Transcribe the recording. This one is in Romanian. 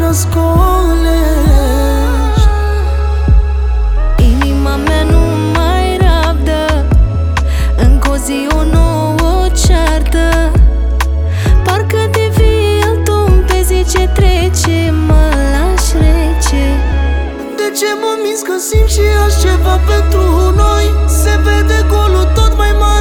răscolești. Inima mea nu mai rabdă, încă o zi o nouă ceartă. Parcă devii altul pe zi ce trece, mă lași rece. De ce mă minți că simt și altceva pentru noi? Se vede golul tot mai mare